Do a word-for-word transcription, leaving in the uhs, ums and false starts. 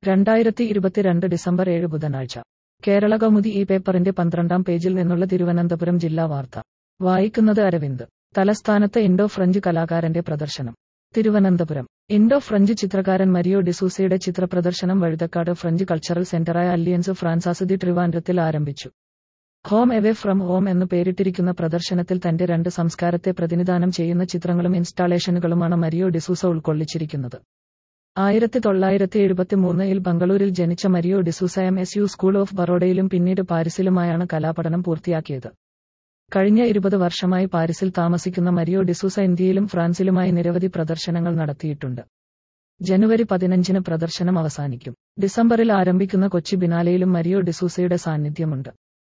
രണ്ടായിരത്തി ഇരുപത്തിരണ്ട് ഡിസംബർ ഏഴ് ബുധനാഴ്ച കേരള കൗമുദി ഈ പേപ്പറിന്റെ പന്ത്രണ്ടാം പേജിൽ നിന്നുള്ള തിരുവനന്തപുരം ജില്ലാ വാർത്ത വായിക്കുന്നത് അരവിന്ദ്. തലസ്ഥാനത്ത് ഇൻഡോ ഫ്രഞ്ച് കലാകാരന്റെ പ്രദർശനം. തിരുവനന്തപുരം ഇൻഡോ ഫ്രഞ്ച് ചിത്രകാരൻ മരിയോ ഡിസൂസയുടെ ചിത്രപ്രദർശനം വഴുതക്കാട് ഫ്രഞ്ച് കൾച്ചറൽ സെന്ററായ അല്ലിയൻസ് ഫ്രാൻസാസ് ദി ട്രിവാൻഡ്രത്തിൽ ആരംഭിച്ചു. ഹോം എവേ ഫ്രം ഹോം എന്ന് പേരിട്ടിരിക്കുന്ന പ്രദർശനത്തിൽ തന്റെ രണ്ട് സംസ്കാരത്തെ പ്രതിനിധാനം ചെയ്യുന്ന ചിത്രങ്ങളും ഇൻസ്റ്റാളേഷനുകളുമാണ് മരിയോ ഡിസൂസ ഉൾക്കൊള്ളിച്ചിരിക്കുന്നത്. ആയിരത്തി തൊള്ളായിരത്തി എഴുപത്തിമൂന്നിൽ ബംഗളൂരിൽ ജനിച്ച Mario D'Souza M S U school of ബറോഡയിലും പിന്നീട് പാരീസിലുമായാണ് കലാപഠനം പൂർത്തിയാക്കിയത്. കഴിഞ്ഞ ഇരുപത് വർഷമായി പാരീസിൽ താമസിക്കുന്ന മരിയോ ഡിസൂസ ഇന്ത്യയിലും ഫ്രാൻസിലുമായി നിരവധി പ്രദർശനങ്ങൾ നടത്തിയിട്ടുണ്ട്. ജനുവരി പതിനഞ്ചിന് പ്രദർശനം അവസാനിക്കും. ഡിസംബറിൽ ആരംഭിക്കുന്ന കൊച്ചി ബിനാലെയിലും മരിയോ ഡിസൂസയുടെ സാന്നിധ്യമുണ്ട്.